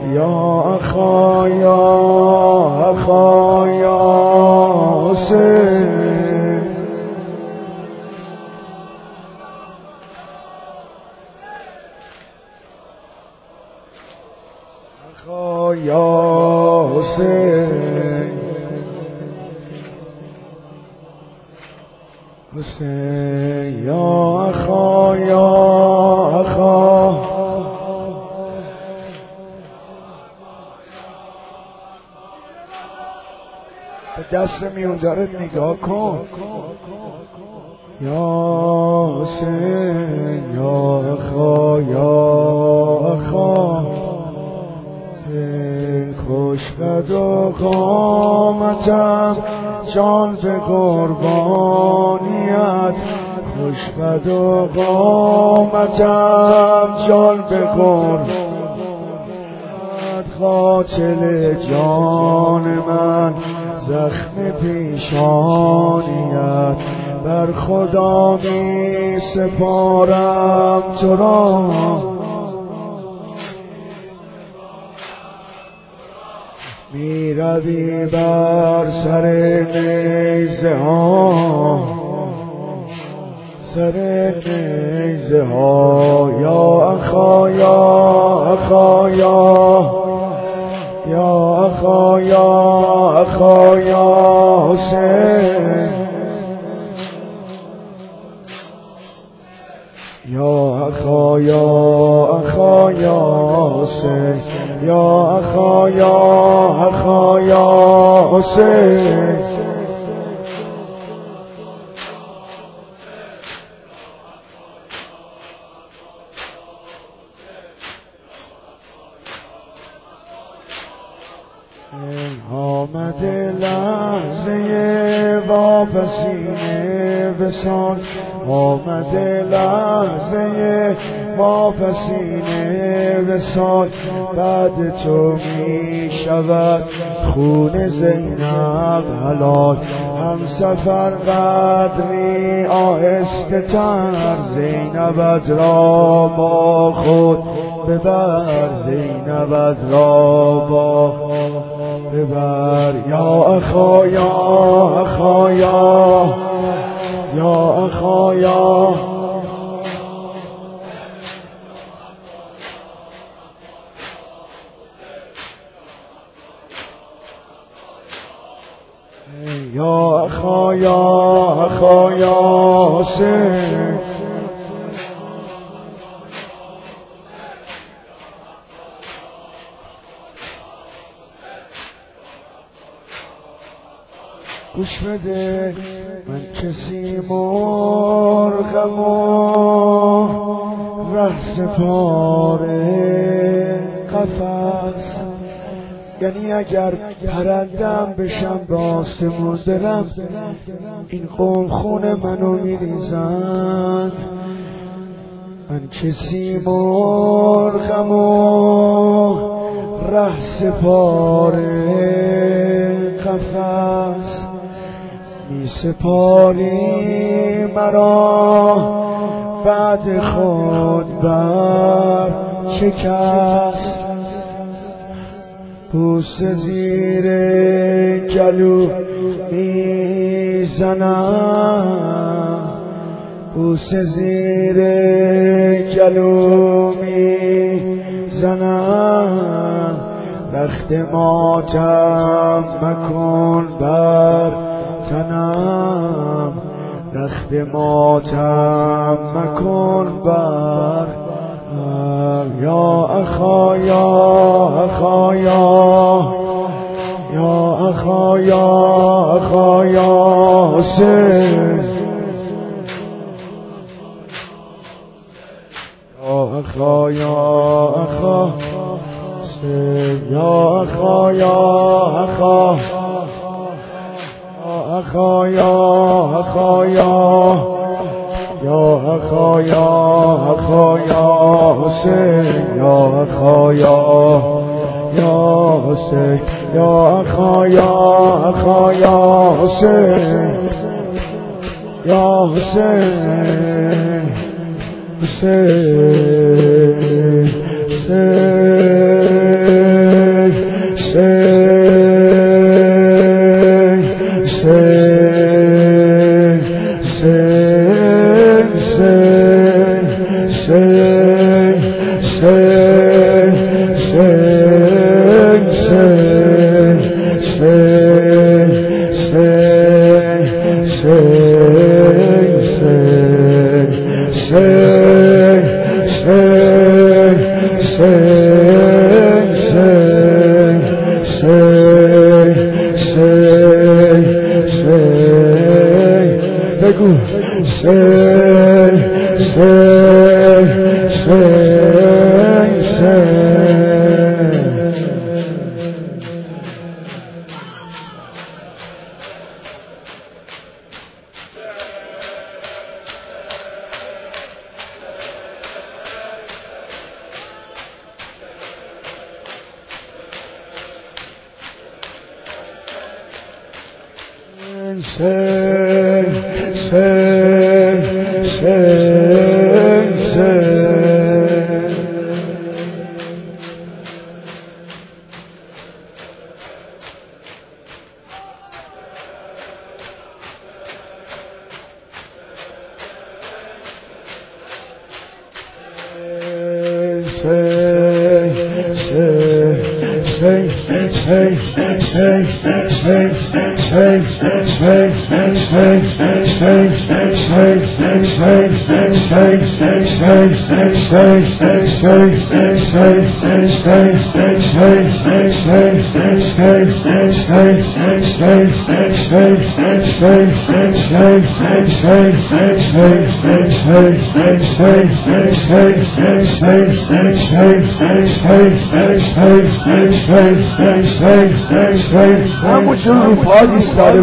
یا اخا یا اخا یا حسین اخا یا حسین حسین یا اخا یا اخا به دست میوندارت نگاه کن یا حسین یا اخا یا اخا خوشقد و قامتم جان به قربانیت خوشقد و قامتم جان به قربانیت قاتل جان من زخم پیشانیت بر خدا می سپارم تو را می روی بر سر نیزه ها سر نیزه ها یا اخا یا اخا یا اخا یا اخا یا حسین یا اخا یا اخا یا حسین یا اخا یا اخا یا حسین آمده لحظه واپسین وصال آمده لحظه واپسین وصال بعد تو می شود خون زینب حلال هم سفر قدری آهسته تر زینبت را با خود ببر زینبت را با ببر یا اخا یا اخا یا اخا یا یا اخا یا اخا یا حسین گوش بده من کسی مرغم و ره سپاره قفس یعنی اگر پرندم بشم به آسمون برم این قوم خون منو میریزن من کسی مرغم و ره سپاره قفس می سپاری مرا بعد خود بر شکست بوس زیر گلو می زنم بوس زیر گلو می زنم رخت ماتم مکن بر تنم رخت ماتم مکن بر یا اخا یا اخا یا اخا یا اخا یا حسین یا اخا یا اخا یا اخا یا اخا اخا یا اخا یا اخا یا اخا یا حسین یا اخا یا حسین یا اخا یا حسین یا حسین حسین حسین بگو همونجور رو پا ایستاده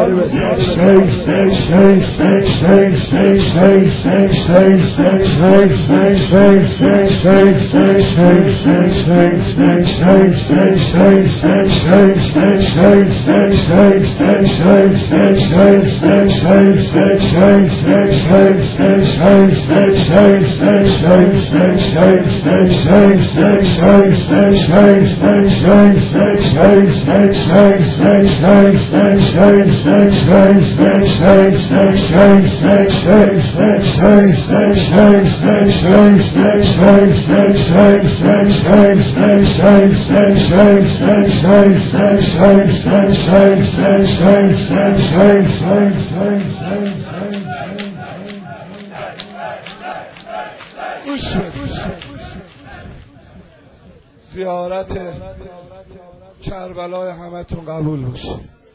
زیارت کربلای همتون قبول باشه.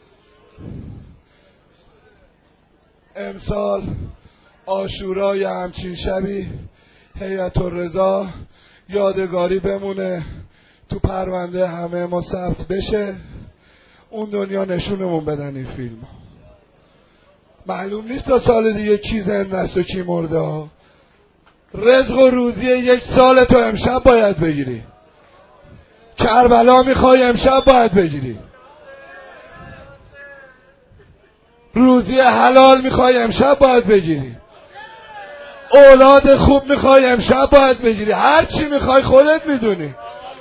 امسال عاشورای همچین شبی هیئت الرضا یادگاری بمونه، تو پرونده همه ما ثبت بشه، اون دنیا نشونمون بدن این فیلم. معلوم نیست تا سال دیگه کی زنده است و کی مرده ها. رزق و روزی یک سال تو امشب باید بگیری. کربلا میخوای امشب باید بگیری. روزی حلال میخوای امشب باید بگیری. اولاد خوب میخوای امشب باید بگیری. هر چی میخوای خودت میدونی.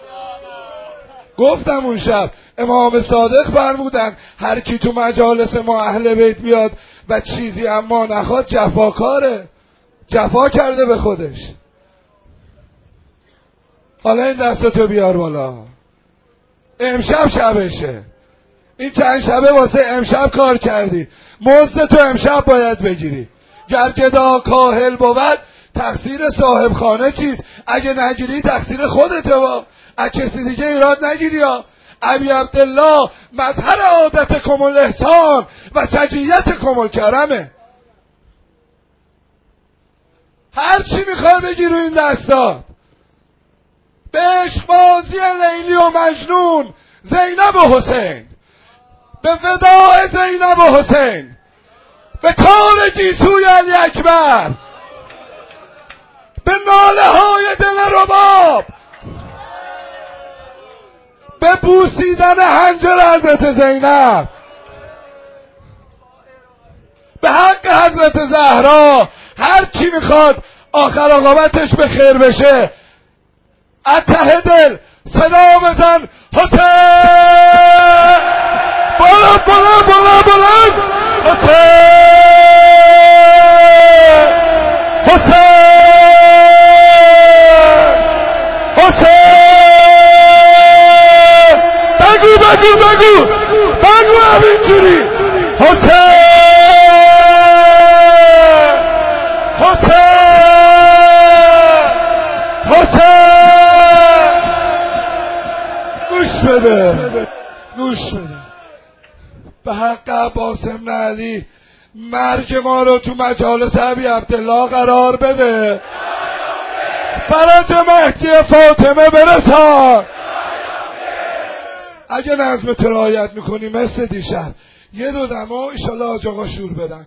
گفتم اون شب امام صادق فرمودن هر کی تو مجالس ما اهل بیت بیاد و چیزی اما نخواد جفاکاره، جفا کرده به خودش. حالا این دستتو بیار بالا، امشب شبشه. این چند شبه واسه امشب کار کردی، مزد تو امشب باید بگیری. گر گدا کاهل بود تقصیر صاحب خانه چیست، اگه نگیری تقصیر خودته. با از کسی دیگه ایراد نگیری. ها ابی عبدالله مظهر عادت کمال احسان و سجیت کمال کرمه. هر چی میخوای بگی رو این دستات. به عشق بازی لیلی و مجنون زینب و حسین، به وداع زینب و حسین، به کار جیسوی علی اکبر، به ناله های دل رباب، به بوسیدن حنجر حضرت زینب، به حق حضرت زهرا. هر چی میخواد آخر عاقبتش به خیر بشه. ته دل صدا بزن حسین، بلند بلند بلند بلند، حسین حسین حسین بگو همینجوری. حسین گوش بده به حق عباس بن علی مرگ ما رو تو مجالس ابی عبدالله قرار بده، فرج مهدی فاطمه برسان. اگه نظم تو رعایت میکنی مثل دیشب یه دو دمو ایشالله حاج آقا شور بدن.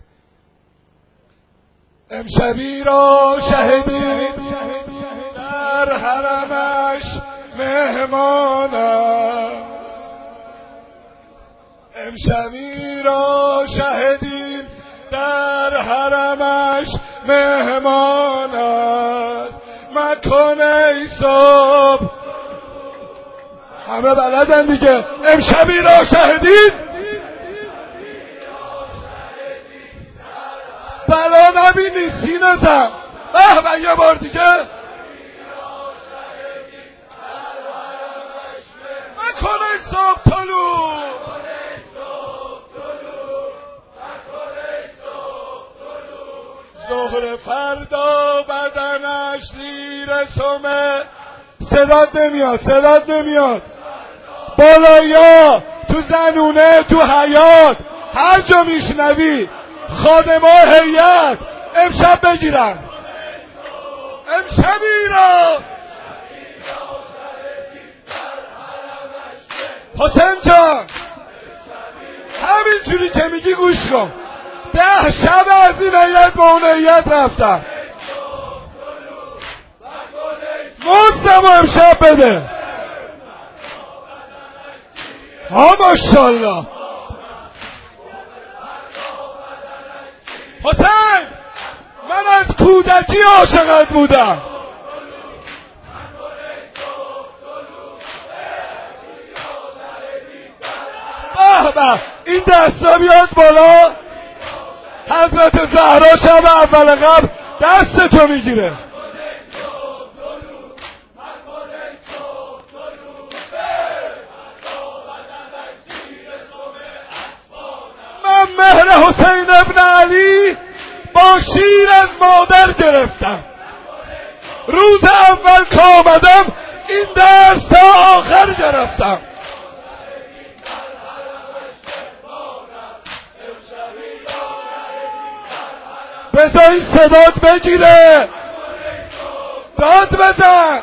امشبی را شهدی در حرمش مهمان است، امشبی را شهدی در حرمش مهمان است. مکن ای صبح همه بلدن دیگه. امشبی را شهدی بلا نبینی سینه زن. و یه بار دیگه مکن ای صبح طلوع، ظهر فردا بدنش زیر سمه. صدات نمیاد بالایا تو زنونه تو حیات هر جا میشنوی خادمه هیئت امشب بگیرن. امشبی را حسین جان همینجوری که میگی گوش کن. 10 شب از این هیئت با اون هیئت رفتم. مزدم امشب بده. ها ماشاءالله. حسین من از کودکی عاشقت بودم. به این دستا بیاد بالا. حضرت زهرا شب اول قبل دستتو میگیره. من مهر حسین ابن علی با شیر از مادر گرفتم. روز اول که آمدم این درس تا آخر گرفتم. بذار این صدات بگیره. داد بزن.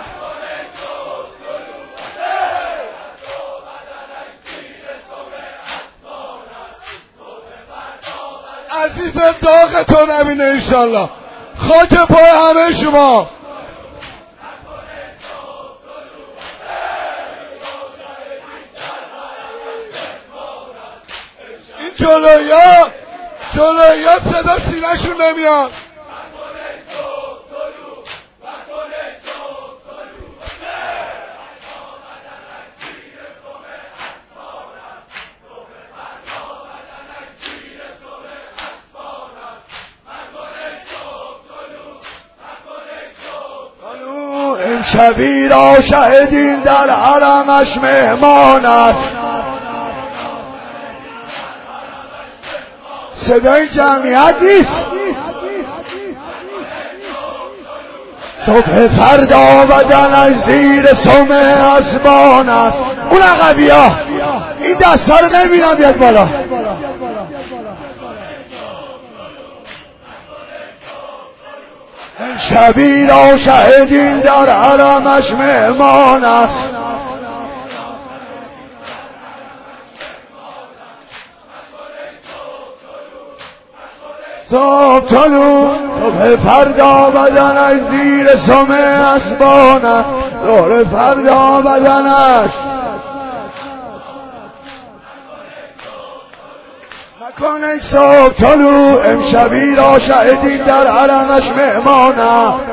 عزیز داغتون امینه انشالله. خاک پای همه شما. این جلویا صدا سینه‌شون نمیاد. امشبی را شهدین در حرمش مهمان است. صدای جمعیت نیست. صبح فردا بدنش زیر سم اسبان است. اون عقبی ها این دستا رو نمیبینم بیاد بالا. امشبی را شهدین در حرمش مهمان است. صبح طلوع صبح فردا بدنش زیر سم اسبان است. ظهر فردا بدنش مکن ای صبح طلوع. امشبی را شهدین در حرمش مهمان است.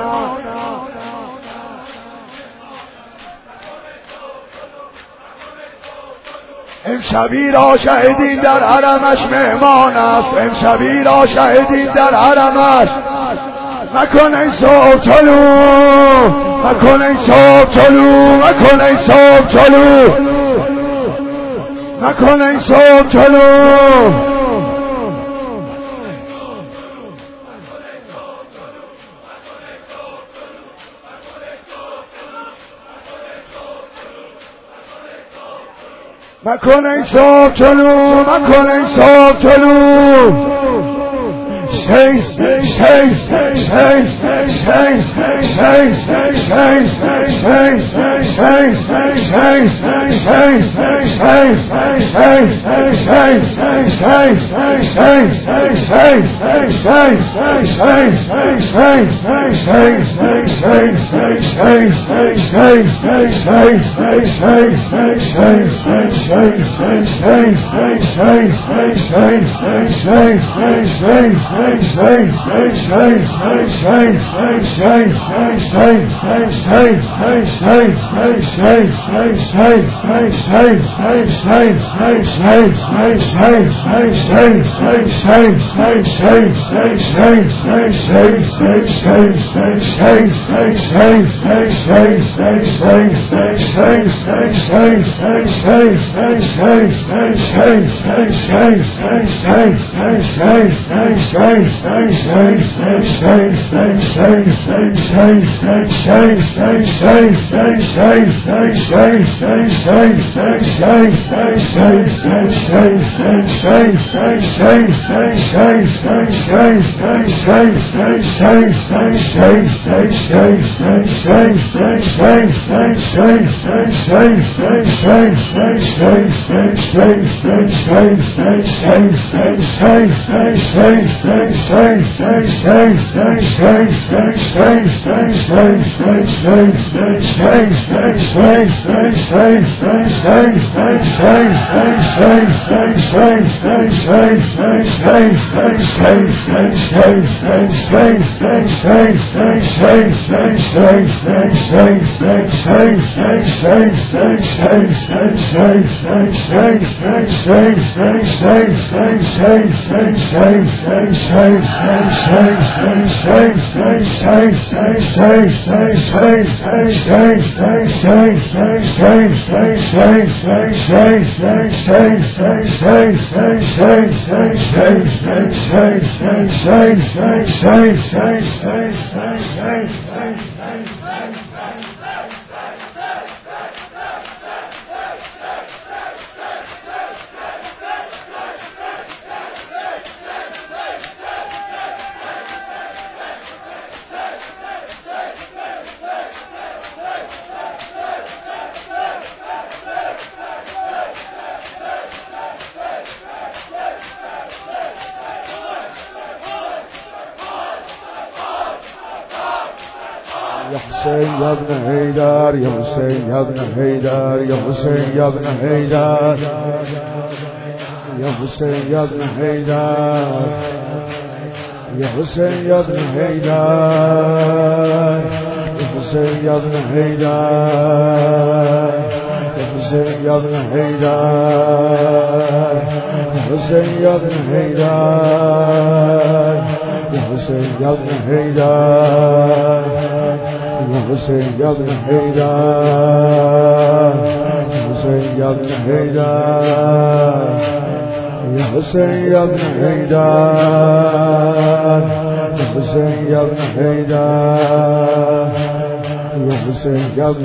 امشبی را شهدین در حرمش مهمان است. امشبی را شهدین در حرمش مکن ای صبح طلوع. مکن ای صبح طلوع. مکن ای صبح طلوع. مکن ای صبح طلوع مکن ای صبح طلوع مکن ای صبح طلوع يا حسين يا ابن حيدر يا حسين يا ابن حيدر يا حسين يا ابن حيدر يا حسين يا ابن حيدر يا حسين يا ابن حيدر يا حسين يا ابن حيدر يا حسين يا ابن حيدر يا حسين يا ابن حيدر يا حسين يا ابن حيدر يا حسين يا ابن حيدر يا حسين يا ابن حيدر يا حسين يا ابن حيدر يا حسين يا ابن حيدر يا حسين يا ابن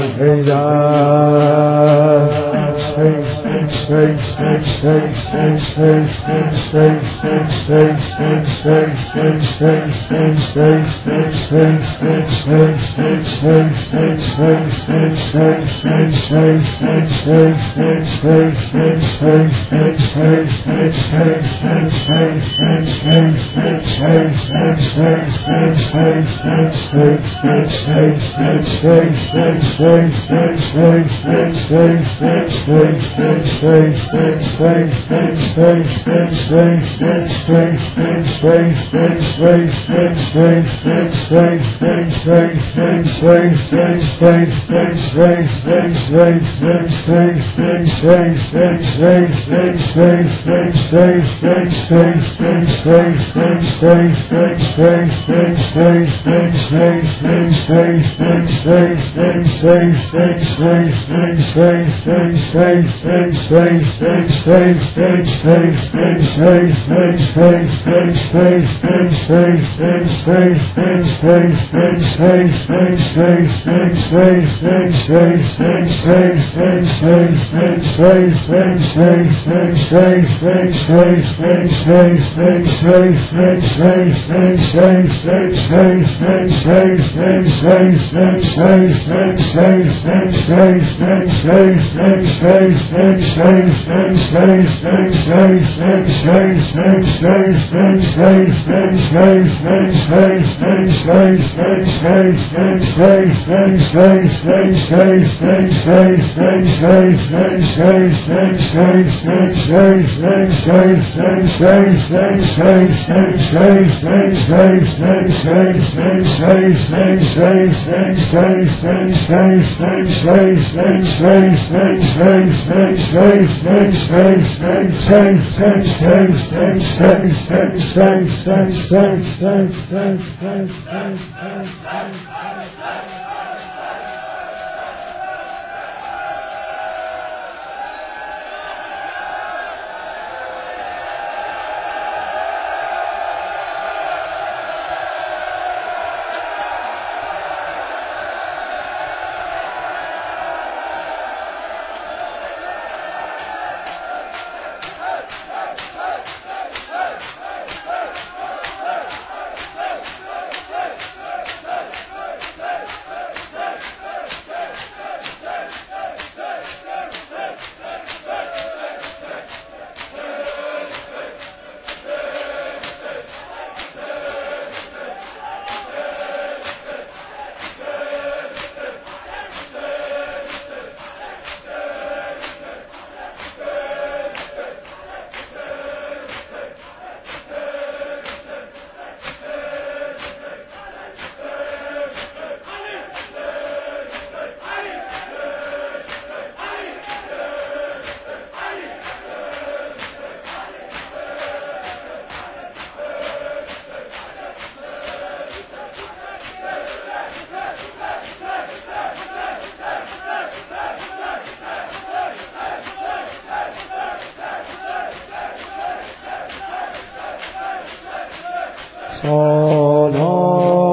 حيدر Strange سالها